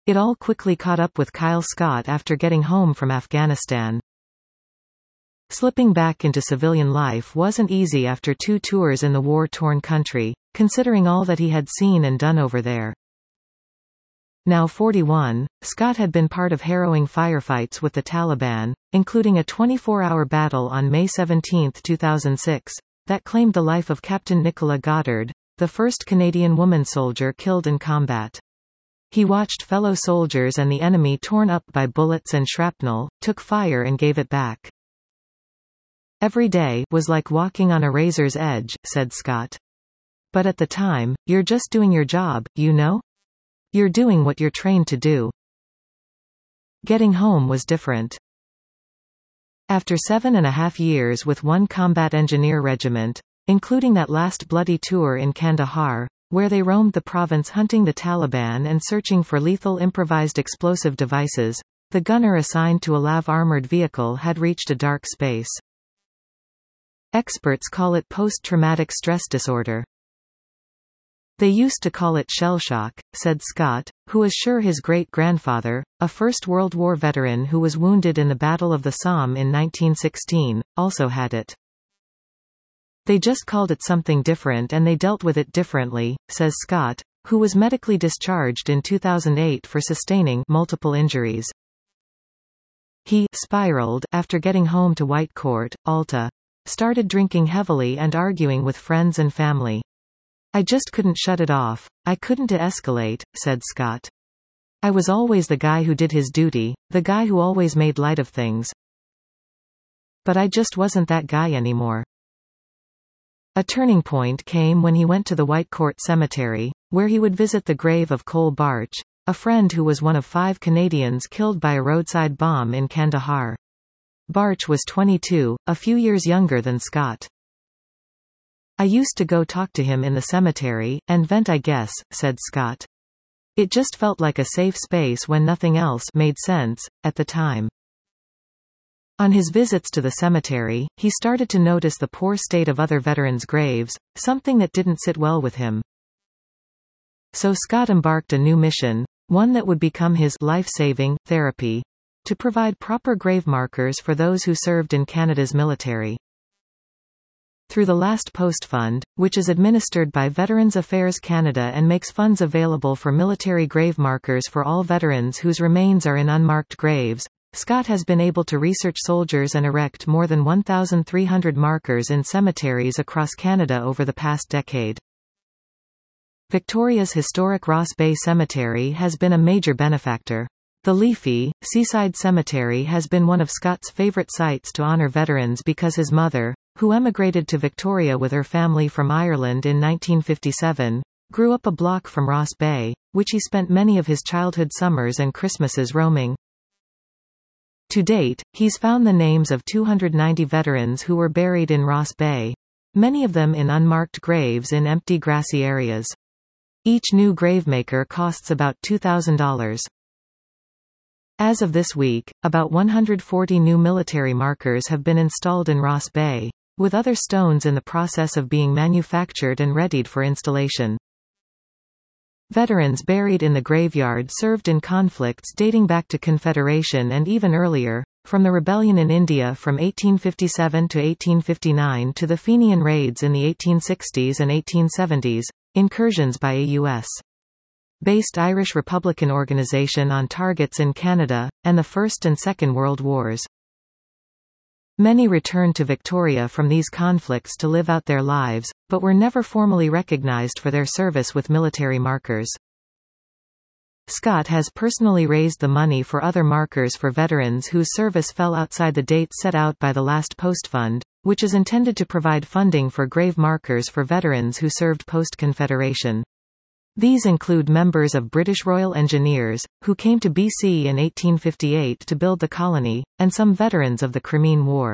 It all quickly caught up with Kyle Scott after getting home from Afghanistan. Slipping back into civilian life wasn't easy after 2 tours in the war-torn country, considering all that he had seen and done over there. Now 41, Scott had been part of harrowing firefights with the Taliban, including a 24-hour battle on May 17, 2006, that claimed the life of Captain Nicola Goddard, the first Canadian woman soldier killed in combat. He watched fellow soldiers and the enemy torn up by bullets and shrapnel, took fire and gave it back. Every day was like walking on a razor's edge, said Scott. But at the time, you're just doing your job, you know? You're doing what you're trained to do. Getting home was different. After 7.5 years with one combat engineer regiment, including that last bloody tour in Kandahar, where they roamed the province hunting the Taliban and searching for lethal improvised explosive devices, the gunner assigned to a LAV armored vehicle had reached a dark space. Experts call it post-traumatic stress disorder. They used to call it shell shock, said Scott, who was sure his great-grandfather, a First World War veteran who was wounded in the Battle of the Somme in 1916, also had it. They just called it something different and they dealt with it differently, says Scott, who was medically discharged in 2008 for sustaining multiple injuries. He spiraled after getting home to Whitecourt, Alta. Started drinking heavily and arguing with friends and family. I just couldn't shut it off. I couldn't de-escalate, said Scott. I was always the guy who did his duty, the guy who always made light of things. But I just wasn't that guy anymore. A turning point came when he went to the Whitecourt Cemetery, where he would visit the grave of Cole Barch, a friend who was one of 5 Canadians killed by a roadside bomb in Kandahar. Barch was 22, a few years younger than Scott. I used to go talk to him in the cemetery, and vent I guess, said Scott. It just felt like a safe space when nothing else made sense, at the time. On his visits to the cemetery, he started to notice the poor state of other veterans' graves, something that didn't sit well with him. So Scott embarked a new mission, one that would become his life-saving therapy, to provide proper grave markers for those who served in Canada's military. Through the Last Post Fund, which is administered by Veterans Affairs Canada and makes funds available for military grave markers for all veterans whose remains are in unmarked graves, Scott has been able to research soldiers and erect more than 1,300 markers in cemeteries across Canada over the past decade. Victoria's historic Ross Bay Cemetery has been a major benefactor. The leafy, seaside cemetery has been one of Scott's favorite sites to honor veterans because his mother, who emigrated to Victoria with her family from Ireland in 1957, grew up a block from Ross Bay, which he spent many of his childhood summers and Christmases roaming. To date, he's found the names of 290 veterans who were buried in Ross Bay, many of them in unmarked graves in empty grassy areas. Each new gravemaker costs about $2,000. As of this week, about 140 new military markers have been installed in Ross Bay, with other stones in the process of being manufactured and readied for installation. Veterans buried in the graveyard served in conflicts dating back to Confederation and even earlier, from the rebellion in India from 1857 to 1859 to the Fenian raids in the 1860s and 1870s, incursions by a U.S. based Irish Republican organization on targets in Canada, and the First and Second World Wars. Many returned to Victoria from these conflicts to live out their lives, but were never formally recognized for their service with military markers. Scott has personally raised the money for other markers for veterans whose service fell outside the dates set out by the Last Post Fund, which is intended to provide funding for grave markers for veterans who served post-Confederation. These include members of British Royal Engineers, who came to BC in 1858 to build the colony, and some veterans of the Crimean War.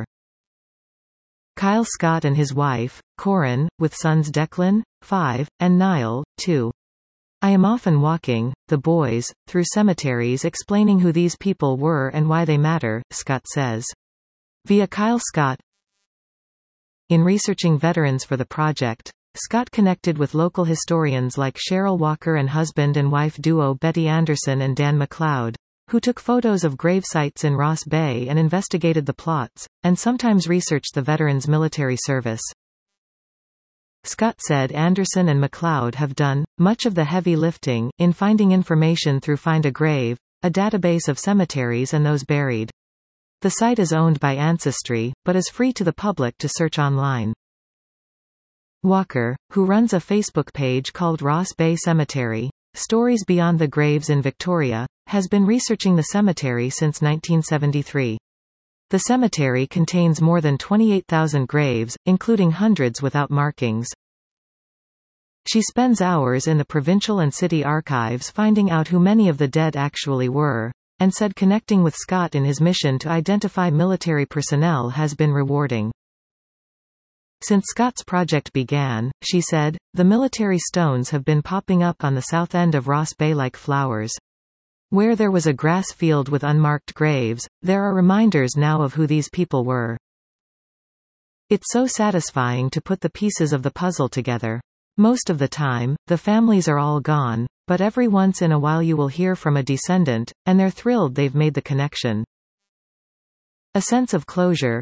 Kyle Scott and his wife, Corin, with sons Declan, 5, and Niall, 2. I am often walking, the boys, through cemeteries explaining who these people were and why they matter, Scott says. Via Kyle Scott. In researching veterans for the project, Scott connected with local historians like Cheryl Walker and husband and wife duo Betty Anderson and Dan McLeod, who took photos of grave sites in Ross Bay and investigated the plots, and sometimes researched the veterans' military service. Scott said Anderson and McLeod have done much of the heavy lifting in finding information through Find a Grave, a database of cemeteries and those buried. The site is owned by Ancestry, but is free to the public to search online. Walker, who runs a Facebook page called Ross Bay Cemetery, Stories Beyond the Graves in Victoria, has been researching the cemetery since 1973. The cemetery contains more than 28,000 graves, including hundreds without markings. She spends hours in the provincial and city archives finding out who many of the dead actually were, and said connecting with Scott in his mission to identify military personnel has been rewarding. Since Scott's project began, she said, the military stones have been popping up on the south end of Ross Bay like flowers. Where there was a grass field with unmarked graves, there are reminders now of who these people were. It's so satisfying to put the pieces of the puzzle together. Most of the time, the families are all gone, but every once in a while you will hear from a descendant, and they're thrilled they've made the connection. A sense of closure.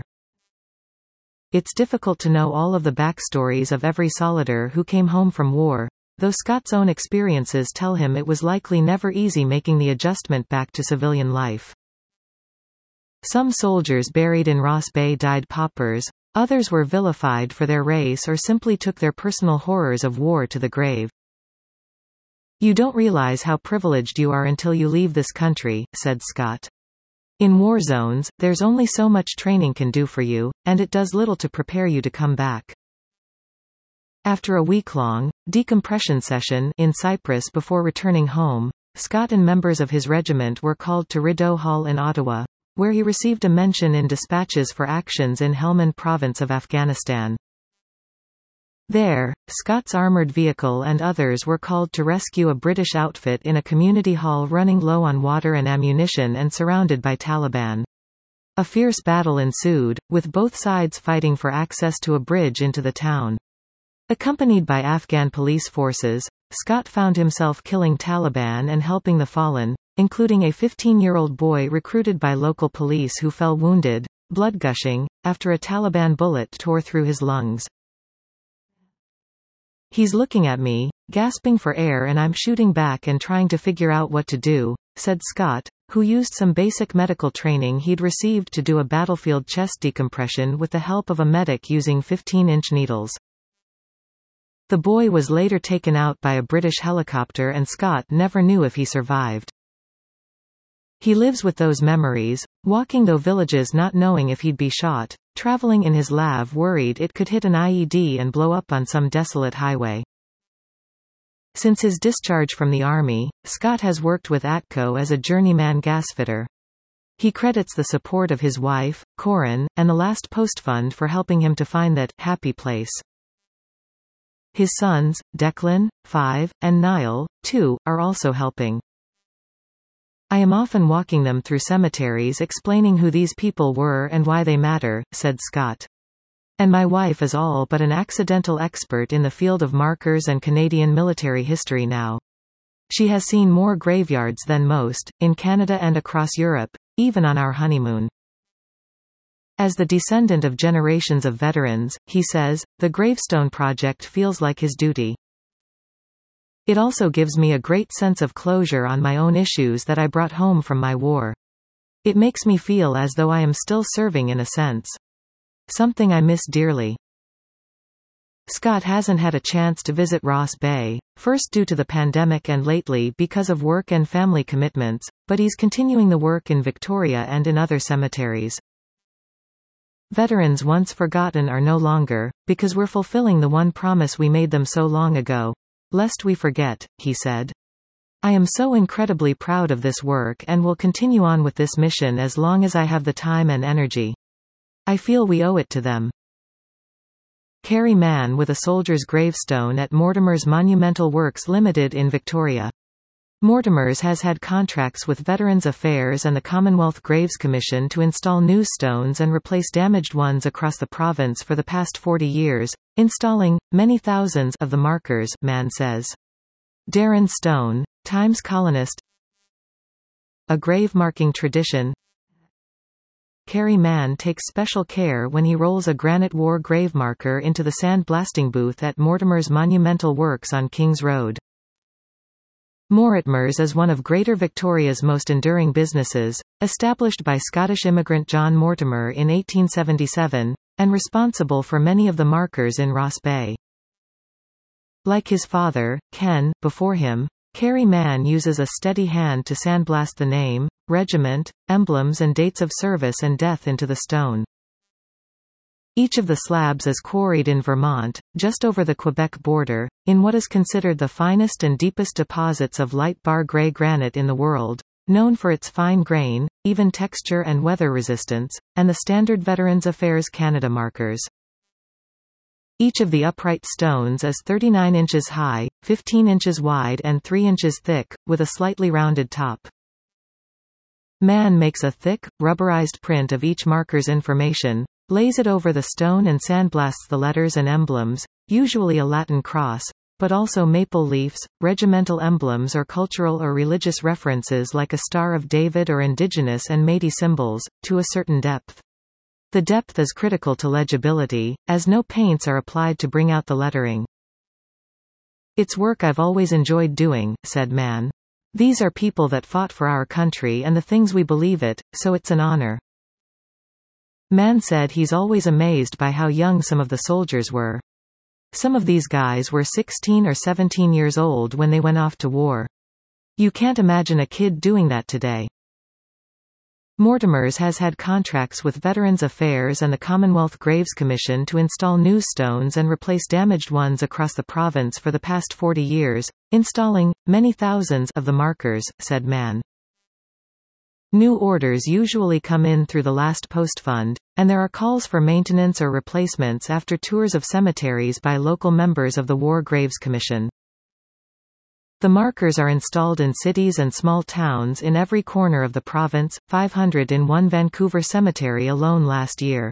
It's difficult to know all of the backstories of every soldier who came home from war, though Scott's own experiences tell him it was likely never easy making the adjustment back to civilian life. Some soldiers buried in Ross Bay died paupers, others were vilified for their race or simply took their personal horrors of war to the grave. You don't realize how privileged you are until you leave this country, said Scott. In war zones, there's only so much training can do for you, and it does little to prepare you to come back. After a week-long decompression session in Cyprus before returning home, Scott and members of his regiment were called to Rideau Hall in Ottawa, where he received a mention in dispatches for actions in Helmand province of Afghanistan. There, Scott's armoured vehicle and others were called to rescue a British outfit in a community hall running low on water and ammunition and surrounded by Taliban. A fierce battle ensued, with both sides fighting for access to a bridge into the town. Accompanied by Afghan police forces, Scott found himself killing Taliban and helping the fallen, including a 15-year-old boy recruited by local police who fell wounded, blood gushing, after a Taliban bullet tore through his lungs. He's looking at me, gasping for air, and I'm shooting back and trying to figure out what to do, said Scott, who used some basic medical training he'd received to do a battlefield chest decompression with the help of a medic using 15-inch needles. The boy was later taken out by a British helicopter and Scott never knew if he survived. He lives with those memories, walking through villages not knowing if he'd be shot, traveling in his LAV worried it could hit an IED and blow up on some desolate highway. Since his discharge from the Army, Scott has worked with ATCO as a journeyman gasfitter. He credits the support of his wife, Corinne, and the Last Post Fund for helping him to find that happy place. His sons, Declan, 5, and Niall, 2, are also helping. I am often walking them through cemeteries explaining who these people were and why they matter, said Scott. And my wife is all but an accidental expert in the field of markers and Canadian military history now. She has seen more graveyards than most, in Canada and across Europe, even on our honeymoon. As the descendant of generations of veterans, he says, the Gravestone Project feels like his duty. It also gives me a great sense of closure on my own issues that I brought home from my war. It makes me feel as though I am still serving in a sense. Something I miss dearly. Scott hasn't had a chance to visit Ross Bay, first due to the pandemic and lately because of work and family commitments, but he's continuing the work in Victoria and in other cemeteries. Veterans once forgotten are no longer, because we're fulfilling the one promise we made them so long ago. Lest we forget, he said. I am so incredibly proud of this work and will continue on with this mission as long as I have the time and energy. I feel we owe it to them. Carrie Mann with a soldier's gravestone at Mortimer's Monumental Works Limited in Victoria. Mortimer's has had contracts with Veterans Affairs and the Commonwealth Graves Commission to install new stones and replace damaged ones across the province for the past 40 years, installing many thousands of the markers, Mann says. Darren Stone, Times columnist. A grave-marking tradition. Kerry Mann takes special care when he rolls a granite war grave marker into the sand-blasting booth at Mortimer's monumental works on Kings Road. Mortimer's is one of Greater Victoria's most enduring businesses, established by Scottish immigrant John Mortimer in 1877, and responsible for many of the markers in Ross Bay. Like his father, Ken, before him, Kerry Mann uses a steady hand to sandblast the name, regiment, emblems and dates of service and death into the stone. Each of the slabs is quarried in Vermont, just over the Quebec border, in what is considered the finest and deepest deposits of light bar grey granite in the world, known for its fine grain, even texture and weather resistance, and the standard Veterans Affairs Canada markers. Each of the upright stones is 39 inches high, 15 inches wide and 3 inches thick, with a slightly rounded top. Mann makes a thick, rubberized print of each marker's information, lays it over the stone and sandblasts the letters and emblems, usually a Latin cross, but also maple leaves, regimental emblems or cultural or religious references like a Star of David or Indigenous and Métis symbols, to a certain depth. The depth is critical to legibility, as no paints are applied to bring out the lettering. "It's work I've always enjoyed doing," said Mann. "These are people that fought for our country and the things we believe it, so it's an honor." Mann said he's always amazed by how young some of the soldiers were. Some of these guys were 16 or 17 years old when they went off to war. You can't imagine a kid doing that today. Mortimer's has had contracts with Veterans Affairs and the Commonwealth Graves Commission to install new stones and replace damaged ones across the province for the past 40 years, installing many thousands of the markers, said Mann. New orders usually come in through the Last Post Fund, and there are calls for maintenance or replacements after tours of cemeteries by local members of the War Graves Commission. The markers are installed in cities and small towns in every corner of the province, 500 in one Vancouver cemetery alone last year.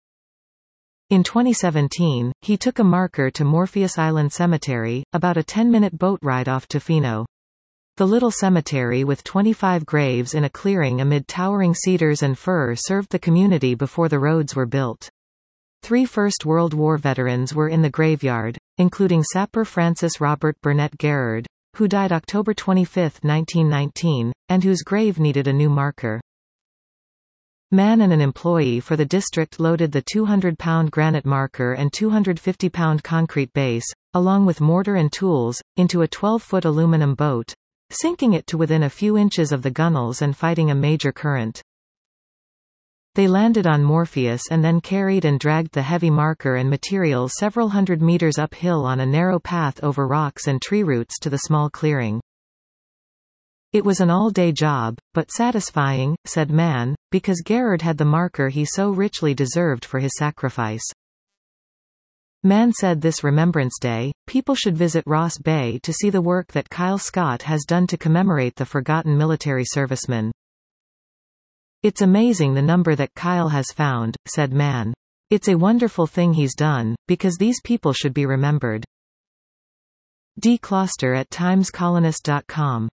In 2017, he took a marker to Morpheus Island Cemetery, about a 10-minute boat ride off Tofino. The little cemetery with 25 graves in a clearing amid towering cedars and fir served the community before the roads were built. 3 First World War veterans were in the graveyard, including sapper Francis Robert Burnett Garrard, who died October 25, 1919, and whose grave needed a new marker. Mann and an employee for the district loaded the 200-pound granite marker and 250-pound concrete base, along with mortar and tools, into a 12-foot aluminum boat, sinking it to within a few inches of the gunnels and fighting a major current. They landed on Morpheus and then carried and dragged the heavy marker and materials several hundred meters uphill on a narrow path over rocks and tree roots to the small clearing. It was an all-day job, but satisfying, said Mann, because Garrard had the marker he so richly deserved for his sacrifice. Mann said this Remembrance Day, people should visit Ross Bay to see the work that Kyle Scott has done to commemorate the forgotten military servicemen. It's amazing the number that Kyle has found, said Mann. It's a wonderful thing he's done, because these people should be remembered. D. Closter at timescolonist.com